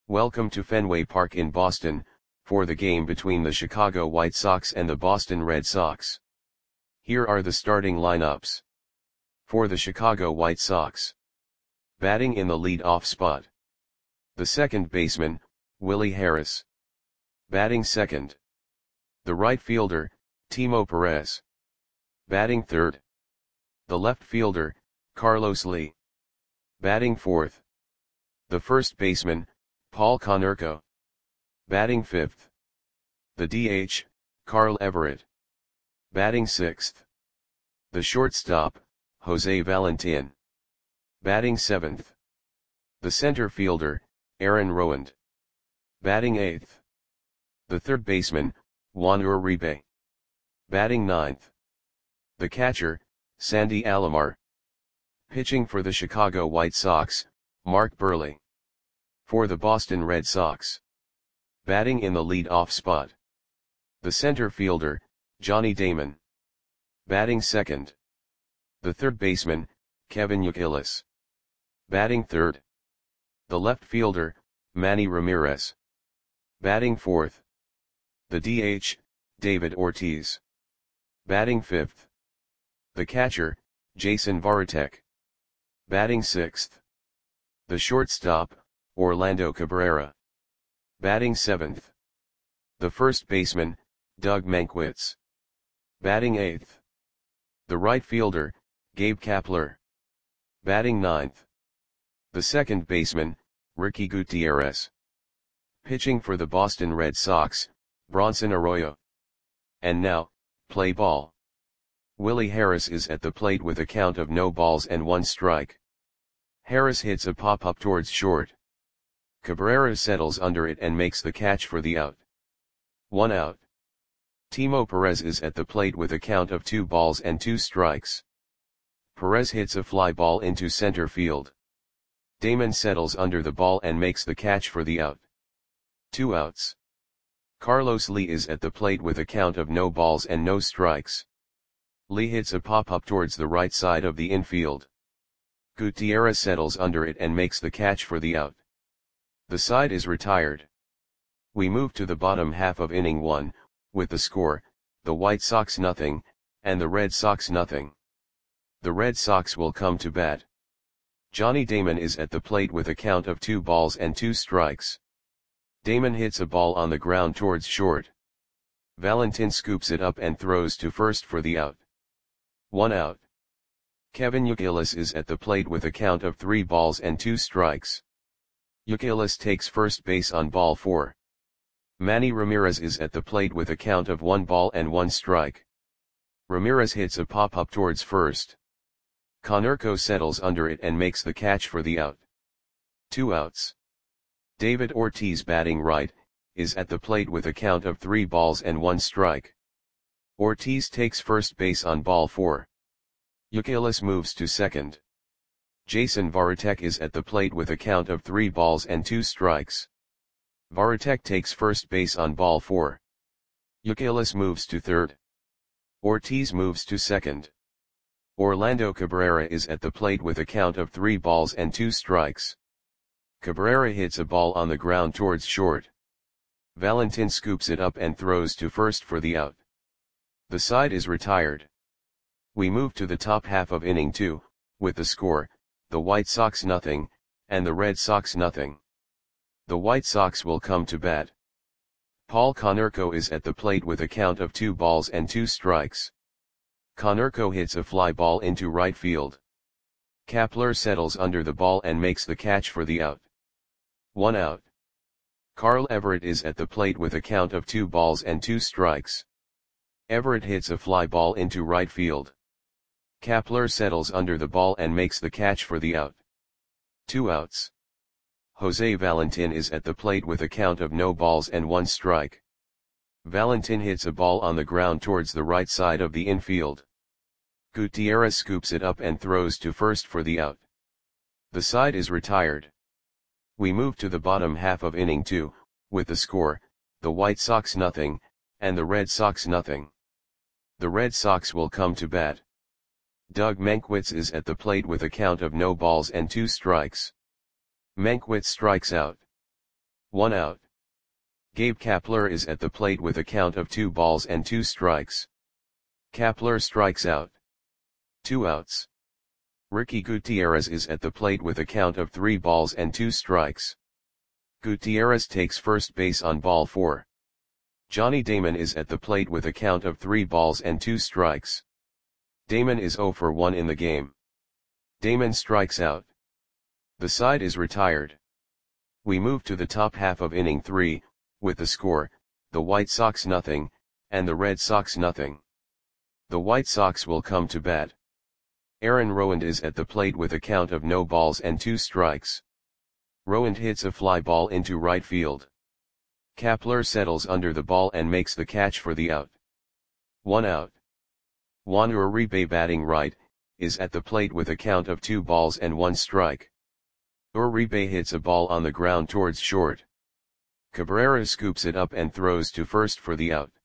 Welcome to Fenway Park in Boston, for the game between the Chicago White Sox and the Boston Red Sox. Here are the starting lineups. For the Chicago White Sox. Batting in the lead-off spot. The second baseman, Willie Harris. Batting second. The right fielder, Timo Perez. Batting third. The left fielder, Carlos Lee. Batting fourth. The first baseman, Paul Konerko. Batting fifth. The DH, Carl Everett. Batting sixth. The shortstop, Jose Valentin. Batting seventh. The center fielder, Aaron Rowand. Batting eighth. The third baseman, Juan Uribe. Batting ninth. The catcher, Sandy Alomar. Pitching for the Chicago White Sox, Mark Buehrle. For the Boston Red Sox. Batting in the lead-off spot. The center fielder, Johnny Damon. Batting second. The third baseman, Kevin Youkilis. Batting third. The left fielder, Manny Ramirez. Batting fourth. The DH, David Ortiz. Batting fifth. The catcher, Jason Varitek. Batting sixth. The shortstop, Orlando Cabrera. Batting seventh. The first baseman, Doug Mankiewicz. Batting eighth. The right fielder, Gabe Kapler. Batting ninth. The second baseman, Ricky Gutierrez. Pitching for the Boston Red Sox, Bronson Arroyo. And now, play ball. Willie Harris is at the plate with a count of no balls and one strike. Harris hits a pop-up towards short. Cabrera settles under it and makes the catch for the out. 1 out. Timo Perez is at the plate with a count of 2 balls and 2 strikes. Perez hits a fly ball into center field. Damon settles under the ball and makes the catch for the out. 2 outs. Carlos Lee is at the plate with a count of no balls and no strikes. Lee hits a pop-up towards the right side of the infield. Gutierrez settles under it and makes the catch for the out. The side is retired. We move to the bottom half of inning 1, with the score, the White Sox nothing, and the Red Sox nothing. The Red Sox will come to bat. Johnny Damon is at the plate with a count of 2 balls and 2 strikes. Damon hits a ball on the ground towards short. Valentin scoops it up and throws to first for the out. 1 out. Kevin Youkilis is at the plate with a count of 3 balls and 2 strikes. Youkilis takes first base on ball 4. Manny Ramirez is at the plate with a count of 1 ball and 1 strike. Ramirez hits a pop-up towards first. Konerko settles under it and makes the catch for the out. 2 outs. David Ortiz, batting right, is at the plate with a count of 3 balls and 1 strike. Ortiz takes first base on ball 4. Youkilis moves to second. Jason Varitek is at the plate with a count of 3 balls and 2 strikes. Varitek takes first base on ball 4. Youkilis moves to third. Ortiz moves to second. Orlando Cabrera is at the plate with a count of 3 balls and 2 strikes. Cabrera hits a ball on the ground towards short. Valentin scoops it up and throws to first for the out. The side is retired. We move to the top half of inning 2, with the score, the White Sox nothing, and the Red Sox nothing. The White Sox will come to bat. Paul Konerko is at the plate with a count of 2 balls and 2 strikes. Konerko hits a fly ball into right field. Kapler settles under the ball and makes the catch for the out. 1 out. Carl Everett is at the plate with a count of 2 balls and 2 strikes. Everett hits a fly ball into right field. Kapler settles under the ball and makes the catch for the out. 2 outs. Jose Valentin is at the plate with a count of no balls and 1 strike. Valentin hits a ball on the ground towards the right side of the infield. Gutierrez scoops it up and throws to first for the out. The side is retired. We move to the bottom half of inning 2, with the score, the White Sox nothing, and the Red Sox nothing. The Red Sox will come to bat. Doug Mankiewicz is at the plate with a count of no balls and 2 strikes. Mankiewicz strikes out. 1 out. Gabe Kapler is at the plate with a count of 2 balls and 2 strikes. Kapler strikes out. 2 outs. Ricky Gutierrez is at the plate with a count of 3 balls and 2 strikes. Gutierrez takes first base on ball 4. Johnny Damon is at the plate with a count of 3 balls and 2 strikes. Damon is 0 for 1 in the game. Damon strikes out. The side is retired. We move to the top half of inning 3, with the score, the White Sox nothing, and the Red Sox nothing. The White Sox will come to bat. Aaron Rowand is at the plate with a count of no balls and 2 strikes. Rowand hits a fly ball into right field. Kapler settles under the ball and makes the catch for the out. 1 out. Juan Uribe, batting right, is at the plate with a count of 2 balls and 1 strike. Uribe hits a ball on the ground towards short. Cabrera scoops it up and throws to first for the out.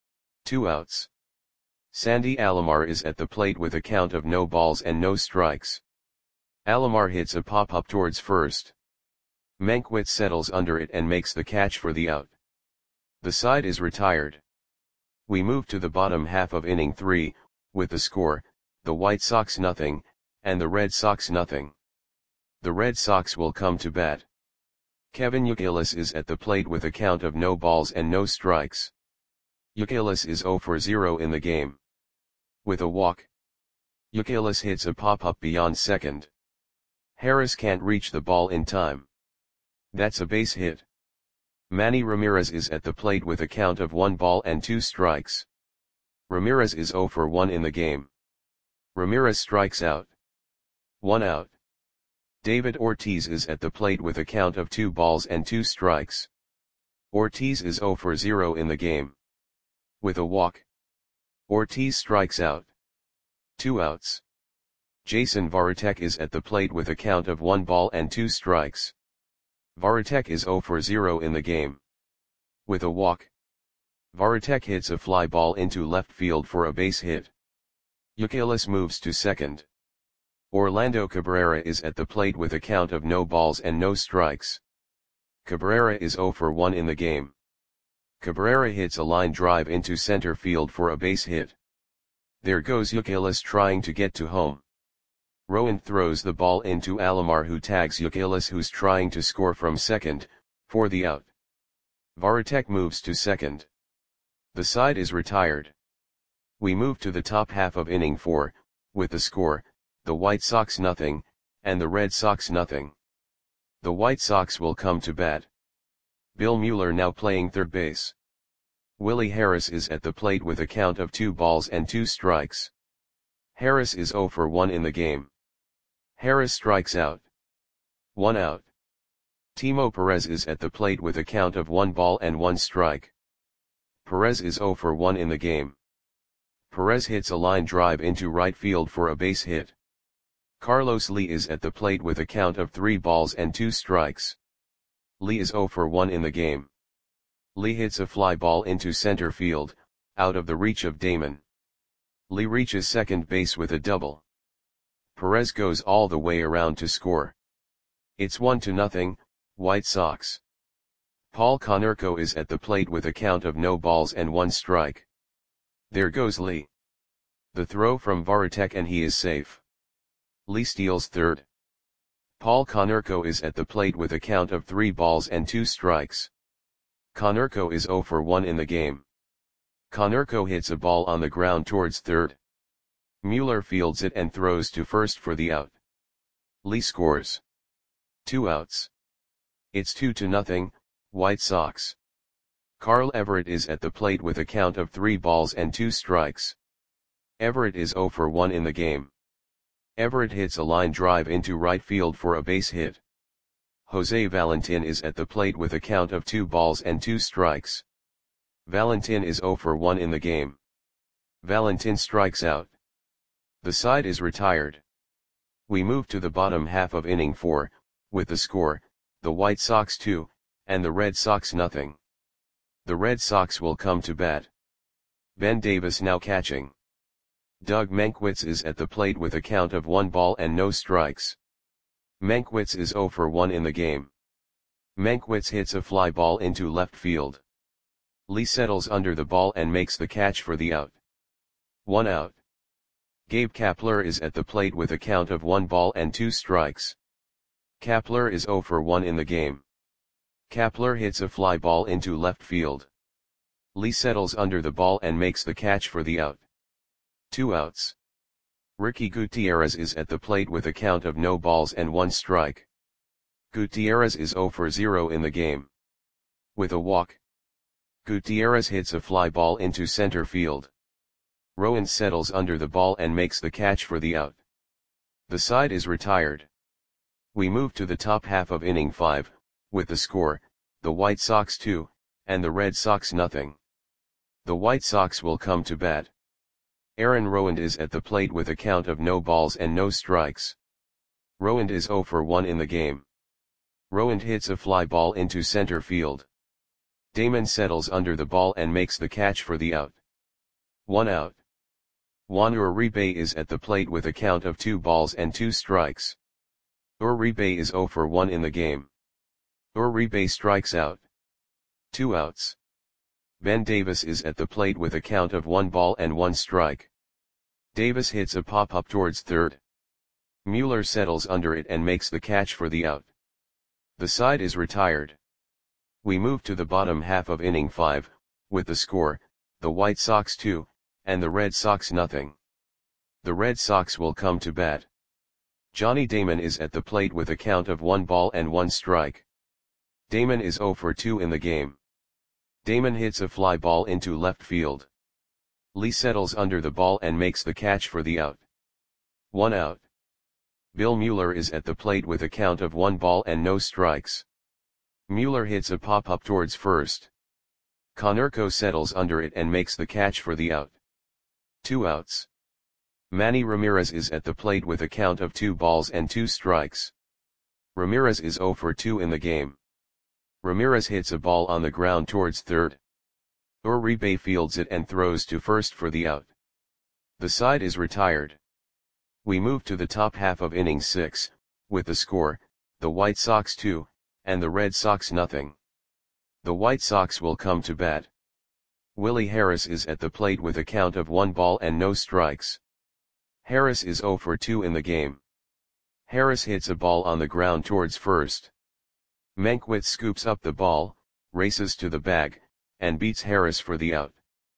2 outs. Sandy Alomar is at the plate with a count of no balls and no strikes. Alomar hits a pop-up towards first. Mankiewicz settles under it and makes the catch for the out. The side is retired. We move to the bottom half of inning 3, with the score, the White Sox nothing, and the Red Sox nothing. The Red Sox will come to bat. Kevin Youkilis is at the plate with a count of no balls and no strikes. Youkilis is 0 for 0 in the game. With a walk, Youkilis hits a pop-up beyond second. Harris can't reach the ball in time. That's a base hit. Manny Ramirez is at the plate with a count of 1 ball and 2 strikes. Ramirez is 0 for 1 in the game. Ramirez strikes out. 1 out. David Ortiz is at the plate with a count of 2 balls and 2 strikes. Ortiz is 0 for 0 in the game. With a walk, Ortiz strikes out. 2 outs. Jason Varitek is at the plate with a count of 1 ball and 2 strikes. Varitek is 0 for 0 in the game. With a walk, Varitek hits a fly ball into left field for a base hit. Youkilis moves to second. Orlando Cabrera is at the plate with a count of no balls and no strikes. Cabrera is 0 for 1 in the game. Cabrera hits a line drive into center field for a base hit. There goes Youkilis trying to get to home. Rowand throws the ball into Alomar, who tags Youkilis, who's trying to score from second, for the out. Varitek moves to second. The side is retired. We move to the top half of inning 4, with the score, the White Sox nothing, and the Red Sox nothing. The White Sox will come to bat. Bill Mueller now playing third base. Willie Harris is at the plate with a count of 2 balls and 2 strikes. Harris is 0 for 1 in the game. Harris strikes out. 1 out. Timo Perez is at the plate with a count of 1 ball and 1 strike. Perez is 0 for 1 in the game. Perez hits a line drive into right field for a base hit. Carlos Lee is at the plate with a count of 3 balls and 2 strikes. Lee is 0 for 1 in the game. Lee hits a fly ball into center field, out of the reach of Damon. Lee reaches second base with a double. Perez goes all the way around to score. It's 1-0, White Sox. Paul Konerko is at the plate with a count of no balls and 1 strike. There goes Lee. The throw from Varitek and he is safe. Lee steals third. Paul Konerko is at the plate with a count of 3 balls and 2 strikes. Konerko is 0 for 1 in the game. Konerko hits a ball on the ground towards third. Mueller fields it and throws to first for the out. Lee scores. 2 outs. It's 2-0, White Sox. Carl Everett is at the plate with a count of 3 balls and 2 strikes. Everett is 0 for 1 in the game. Everett hits a line drive into right field for a base hit. Jose Valentin is at the plate with a count of 2 balls and 2 strikes. Valentin is 0 for 1 in the game. Valentin strikes out. The side is retired. We move to the bottom half of inning 4, with the score, the White Sox 2, and the Red Sox nothing. The Red Sox will come to bat. Ben Davis now catching. Doug Mankiewicz is at the plate with a count of 1 ball and no strikes. Mankiewicz is 0 for 1 in the game. Mankiewicz hits a fly ball into left field. Lee settles under the ball and makes the catch for the out. 1 out. Gabe Kapler is at the plate with a count of 1 ball and 2 strikes. Kapler is 0 for 1 in the game. Kapler hits a fly ball into left field. Lee settles under the ball and makes the catch for the out. 2 outs. Ricky Gutierrez is at the plate with a count of no balls and 1 strike. Gutierrez is 0 for 0 in the game. With a walk, Gutierrez hits a fly ball into center field. Rowan settles under the ball and makes the catch for the out. The side is retired. We move to the top half of inning 5, with the score, the White Sox 2, and the Red Sox nothing. The White Sox will come to bat. Aaron Rowand is at the plate with a count of no balls and no strikes. Rowand is 0 for 1 in the game. Rowand hits a fly ball into center field. Damon settles under the ball and makes the catch for the out. 1 out. Juan Uribe is at the plate with a count of 2 balls and 2 strikes. Uribe is 0 for 1 in the game. Uribe strikes out. 2 outs. Ben Davis is at the plate with a count of 1 ball and 1 strike. Davis hits a pop-up towards third. Mueller settles under it and makes the catch for the out. The side is retired. We move to the bottom half of inning 5, with the score, the White Sox 2, and the Red Sox nothing. The Red Sox will come to bat. Johnny Damon is at the plate with a count of 1 ball and 1 strike. Damon is 0 for 2 in the game. Damon hits a fly ball into left field. Lee settles under the ball and makes the catch for the out. 1 out. Bill Mueller is at the plate with a count of 1 ball and no strikes. Mueller hits a pop-up towards first. Konerko settles under it and makes the catch for the out. 2 outs. Manny Ramirez is at the plate with a count of 2 balls and 2 strikes. Ramirez is 0 for 2 in the game. Ramirez hits a ball on the ground towards third. Uribe fields it and throws to first for the out. The side is retired. We move to the top half of inning 6, with the score, the White Sox 2, and the Red Sox nothing. The White Sox will come to bat. Willie Harris is at the plate with a count of 1 ball and no strikes. Harris is 0 for 2 in the game. Harris hits a ball on the ground towards first. Mankiewicz scoops up the ball, races to the bag, and beats Harris for the out.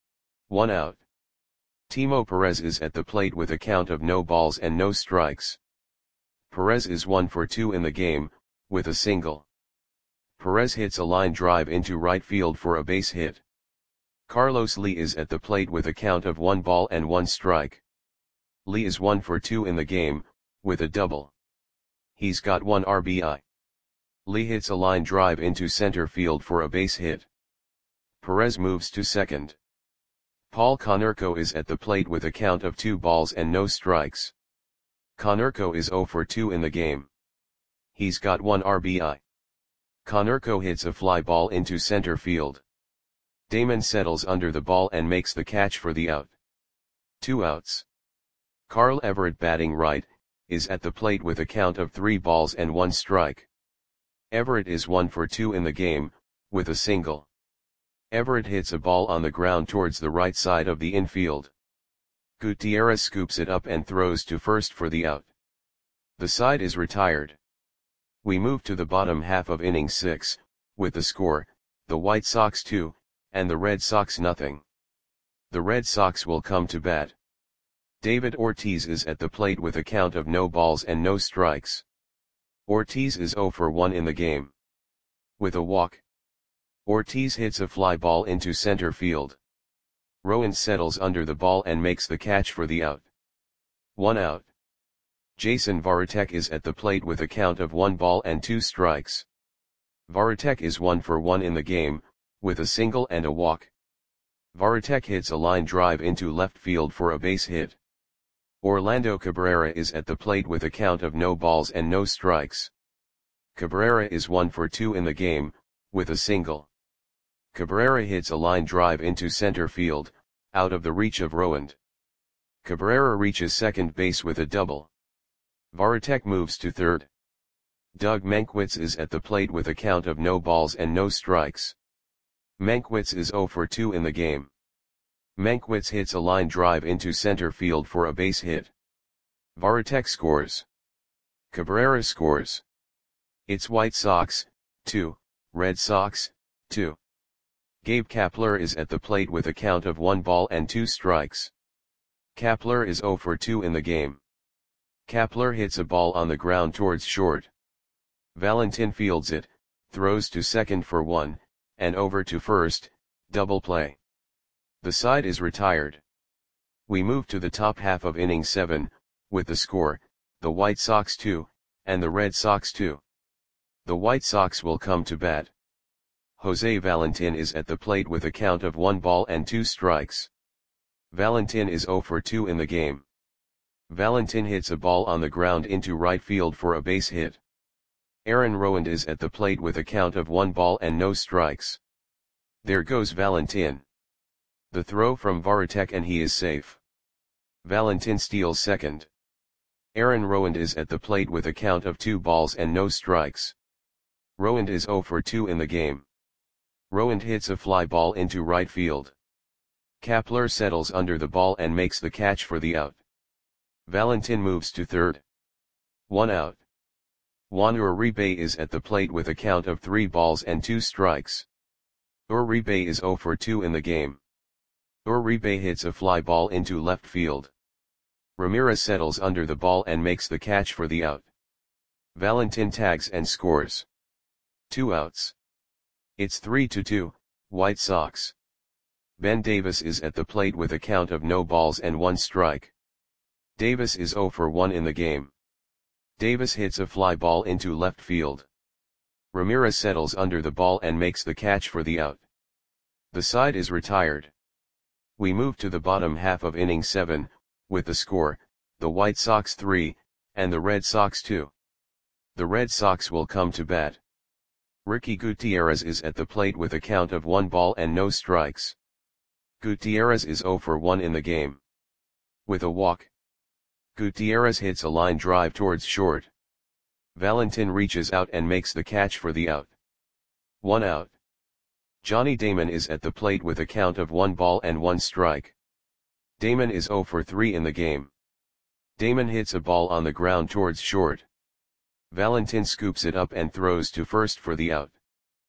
1 out. Timo Perez is at the plate with a count of no balls and no strikes. Perez is 1 for 2 in the game, with a single. Perez hits a line drive into right field for a base hit. Carlos Lee is at the plate with a count of 1 ball and 1 strike. Lee is 1 for 2 in the game, with a double. He's got 1 RBI. Lee hits a line drive into center field for a base hit. Perez moves to second. Paul Konerko is at the plate with a count of 2 balls and no strikes. Konerko is 0 for 2 in the game. He's got 1 RBI. Konerko hits a fly ball into center field. Damon settles under the ball and makes the catch for the out. 2 outs. Carl Everett, batting right, is at the plate with a count of 3 balls and 1 strike. Everett is 1 for 2 in the game, with a single. Everett hits a ball on the ground towards the right side of the infield. Gutierrez scoops it up and throws to first for the out. The side is retired. We move to the bottom half of inning 6, with the score, the White Sox 2, and the Red Sox nothing. The Red Sox will come to bat. David Ortiz is at the plate with a count of no balls and no strikes. Ortiz is 0 for 1 in the game. With a walk, Ortiz hits a fly ball into center field. Rowan settles under the ball and makes the catch for the out. 1 out. Jason Varitek is at the plate with a count of 1 ball and 2 strikes. Varitek is 1 for 1 in the game, with a single and a walk. Varitek hits a line drive into left field for a base hit. Orlando Cabrera is at the plate with a count of no balls and no strikes. Cabrera is 1 for 2 in the game, with a single. Cabrera hits a line drive into center field, out of the reach of Rowand. Cabrera reaches second base with a double. Varitek moves to third. Doug Mankiewicz is at the plate with a count of no balls and no strikes. Mankiewicz is 0 for 2 in the game. Mankiewicz hits a line drive into center field for a base hit. Varitek scores. Cabrera scores. It's White Sox, 2, Red Sox, 2. Gabe Kapler is at the plate with a count of 1 ball and 2 strikes. Kapler is 0 for 2 in the game. Kapler hits a ball on the ground towards short. Valentin fields it, throws to second for 1, and over to first, double play. The side is retired. We move to the top half of inning 7, with the score, the White Sox 2, and the Red Sox 2. The White Sox will come to bat. Jose Valentin is at the plate with a count of 1 ball and 2 strikes. Valentin is 0 for 2 in the game. Valentin hits a ball on the ground into right field for a base hit. Aaron Rowand is at the plate with a count of 1 ball and no strikes. There goes Valentin. The throw from Varitek and he is safe. Valentin steals second. Aaron Rowand is at the plate with a count of 2 balls and no strikes. Rowand is 0 for 2 in the game. Rowand hits a fly ball into right field. Kapler settles under the ball and makes the catch for the out. Valentin moves to third. 1 out. Juan Uribe is at the plate with a count of 3 balls and 2 strikes. Uribe is 0 for 2 in the game. Uribe hits a fly ball into left field. Ramirez settles under the ball and makes the catch for the out. Valentin tags and scores. 2 outs. It's 3-2, White Sox. Ben Davis is at the plate with a count of no balls and 1 strike. Davis is 0 for 1 in the game. Davis hits a fly ball into left field. Ramirez settles under the ball and makes the catch for the out. The side is retired. We move to the bottom half of inning 7, with the score, the White Sox 3, and the Red Sox 2. The Red Sox will come to bat. Ricky Gutierrez is at the plate with a count of 1 ball and no strikes. Gutierrez is 0 for 1 in the game. With a walk, Gutierrez hits a line drive towards short. Valentin reaches out and makes the catch for the out. 1 out. Johnny Damon is at the plate with a count of 1 ball and 1 strike. Damon is 0 for 3 in the game. Damon hits a ball on the ground towards short. Valentin scoops it up and throws to first for the out.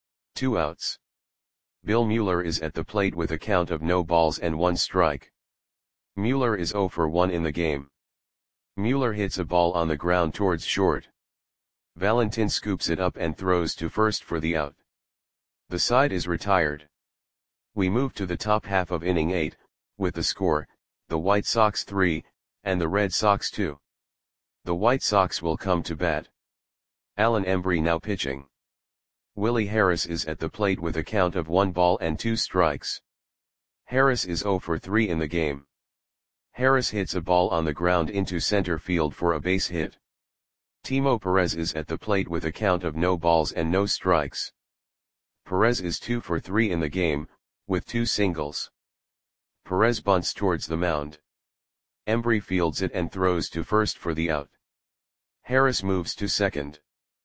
2 outs. Bill Mueller is at the plate with a count of no balls and 1 strike. Mueller is 0 for 1 in the game. Mueller hits a ball on the ground towards short. Valentin scoops it up and throws to first for the out. The side is retired. We move to the top half of inning 8, with the score, the White Sox 3, and the Red Sox 2. The White Sox will come to bat. Alan Embry now pitching. Willie Harris is at the plate with a count of 1 ball and 2 strikes. Harris is 0 for 3 in the game. Harris hits a ball on the ground into center field for a base hit. Timo Perez is at the plate with a count of no balls and no strikes. Perez is 2 for 3 in the game, with 2 singles. Perez bunts towards the mound. Embry fields it and throws to first for the out. Harris moves to second.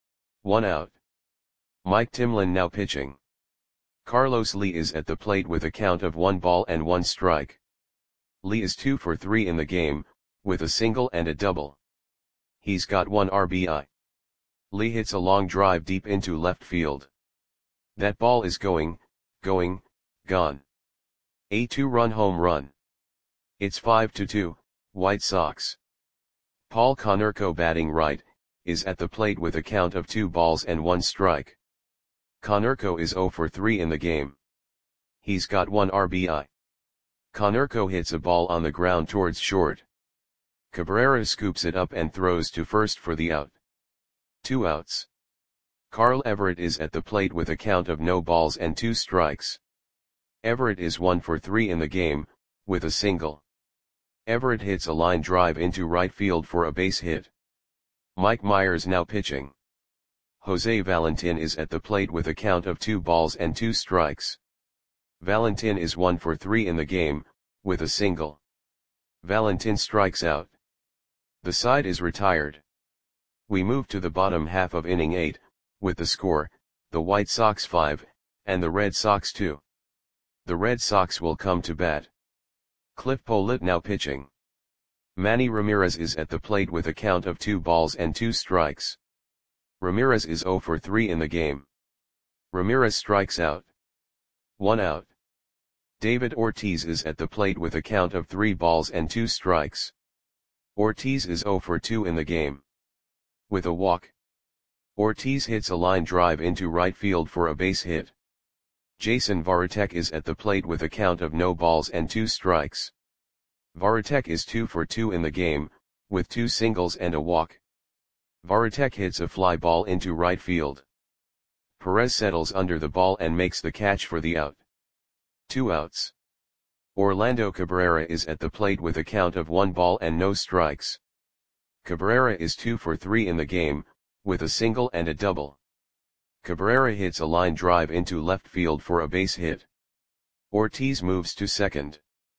1 out. Mike Timlin now pitching. Carlos Lee is at the plate with a count of 1 ball and 1 strike. Lee is 2 for 3 in the game, with a single and a double. He's got 1 RBI. Lee hits a long drive deep into left field. That ball is going, gone. A 2-run home run. It's 5-2, White Sox. Paul Konerko batting right, is at the plate with a count of 2 balls and 1 strike. Konerko is 0 for 3 in the game. He's got 1 RBI. Konerko hits a ball on the ground towards short. Cabrera scoops it up and throws to first for the out. 2 outs. Carl Everett is at the plate with a count of no balls and 2 strikes. Everett is 1 for 3 in the game, with a single. Everett hits a line drive into right field for a base hit. Mike Myers now pitching. Jose Valentin is at the plate with a count of 2 balls and 2 strikes. Valentin is 1 for 3 in the game, with a single. Valentin strikes out. The side is retired. We move to the bottom half of inning 8, with the score, the White Sox 5, and the Red Sox 2. The Red Sox will come to bat. Cliff Pollitt now pitching. Manny Ramirez is at the plate with a count of 2 balls and 2 strikes. Ramirez is 0 for 3 in the game. Ramirez strikes out. 1 out. David Ortiz is at the plate with a count of 3 balls and 2 strikes. Ortiz is 0 for 2 in the game. With a walk. Ortiz hits a line drive into right field for a base hit. Jason Varitek is at the plate with a count of no balls and 2 strikes. Varitek is 2 for 2 in the game, with 2 singles and a walk. Varitek hits a fly ball into right field. Perez settles under the ball and makes the catch for the out. 2 outs. Orlando Cabrera is at the plate with a count of 1 ball and no strikes. Cabrera is 2 for 3 in the game, with a single and a double. Cabrera hits a line drive into left field for a base hit. Ortiz moves to second.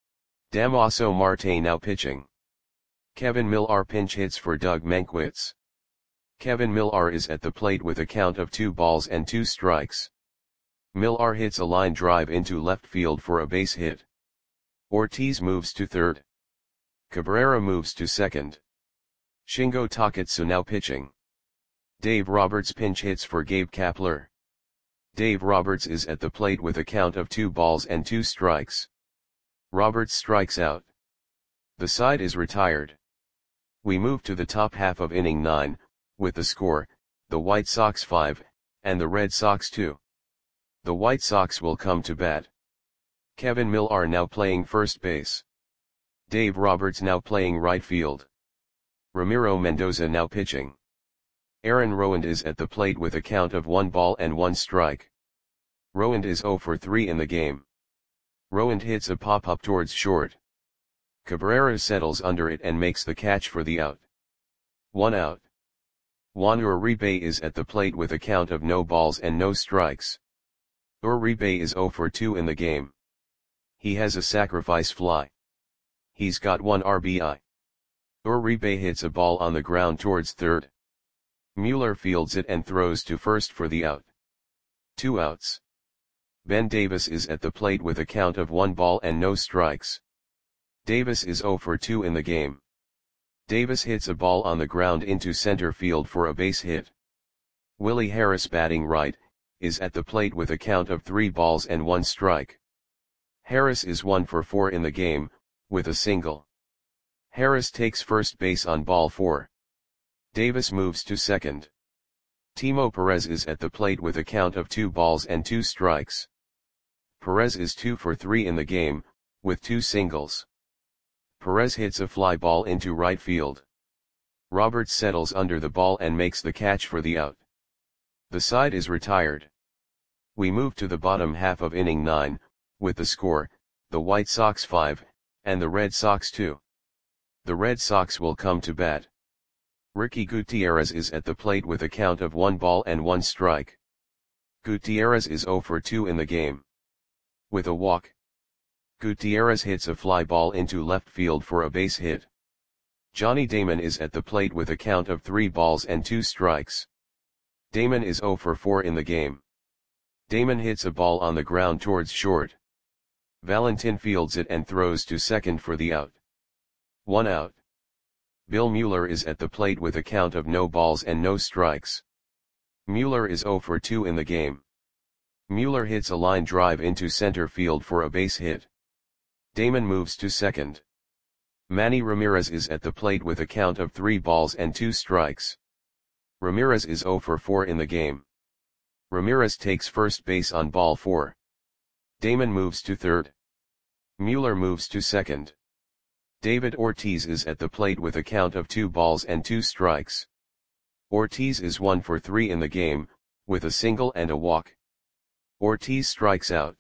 Damaso Marte now pitching. Kevin Millar pinch hits for Doug Mankiewicz. Kevin Millar is at the plate with a count of 2 balls and 2 strikes. Millar hits a line drive into left field for a base hit. Ortiz moves to third. Cabrera moves to second. Shingo Takatsu now pitching. Dave Roberts pinch hits for Gabe Kapler. Dave Roberts is at the plate with a count of 2 balls and 2 strikes. Roberts strikes out. The side is retired. We move to the top half of inning 9, with the score, the White Sox 5, and the Red Sox 2. The White Sox will come to bat. Kevin Millar now playing first base. Dave Roberts now playing right field. Ramiro Mendoza now pitching. Aaron Rowand is at the plate with a count of 1 ball and 1 strike. Rowand is 0 for 3 in the game. Rowand hits a pop-up towards short. Cabrera settles under it and makes the catch for the out. 1 out. Juan Uribe is at the plate with a count of no balls and no strikes. Uribe is 0 for 2 in the game. He has a sacrifice fly. He's got 1 RBI. Uribe hits a ball on the ground towards third. Mueller fields it and throws to first for the out. 2 outs. Ben Davis is at the plate with a count of 1 ball and no strikes. Davis is 0 for 2 in the game. Davis hits a ball on the ground into center field for a base hit. Willie Harris batting right, is at the plate with a count of 3 balls and 1 strike. Harris is 1 for 4 in the game, with a single. Harris takes first base on ball 4. Davis moves to second. Timo Perez is at the plate with a count of 2 balls and 2 strikes. Perez is 2 for 3 in the game, with 2 singles. Perez hits a fly ball into right field. Roberts settles under the ball and makes the catch for the out. The side is retired. We move to the bottom half of inning 9, with the score, the White Sox 5, and the Red Sox 2. The Red Sox will come to bat. Ricky Gutierrez is at the plate with a count of 1 ball and 1 strike. Gutierrez is 0 for 2 in the game. With a walk. Gutierrez hits a fly ball into left field for a base hit. Johnny Damon is at the plate with a count of 3 balls and 2 strikes. Damon is 0 for 4 in the game. Damon hits a ball on the ground towards short. Valentin fields it and throws to second for the out. 1 out. Bill Mueller is at the plate with a count of no balls and no strikes. Mueller is 0 for 2 in the game. Mueller hits a line drive into center field for a base hit. Damon moves to second. Manny Ramirez is at the plate with a count of 3 balls and 2 strikes. Ramirez is 0 for 4 in the game. Ramirez takes first base on ball 4. Damon moves to third. Mueller moves to second. David Ortiz is at the plate with a count of 2 balls and 2 strikes. Ortiz is 1 for 3 in the game, with a single and a walk. Ortiz strikes out.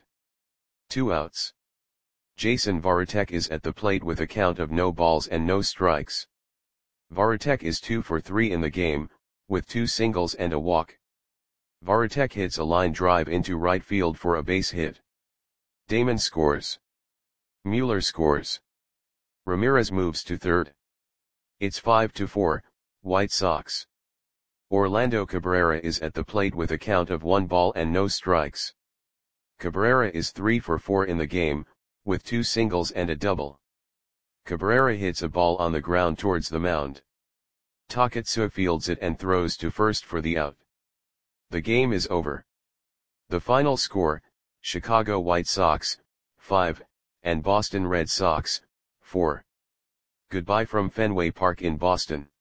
2 outs. Jason Varitek is at the plate with a count of no balls and no strikes. Varitek is 2 for 3 in the game, with 2 singles and a walk. Varitek hits a line drive into right field for a base hit. Damon scores. Mueller scores. Ramirez moves to third. It's 5-4, White Sox. Orlando Cabrera is at the plate with a count of 1 ball and no strikes. Cabrera is 3 for 4 in the game, with 2 singles and a double. Cabrera hits a ball on the ground towards the mound. Takatsuka fields it and throws to first for the out. The game is over. The final score, Chicago White Sox, 5, and Boston Red Sox, 4. Goodbye from Fenway Park in Boston.